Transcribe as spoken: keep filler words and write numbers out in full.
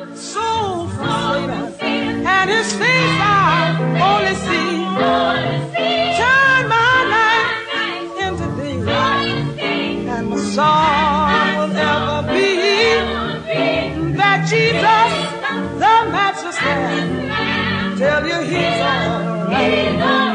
soul from sin, and his face I only see. Turn my life into thee, and my song will ever be that Jesus, the Master, stand. Tell you he's all right.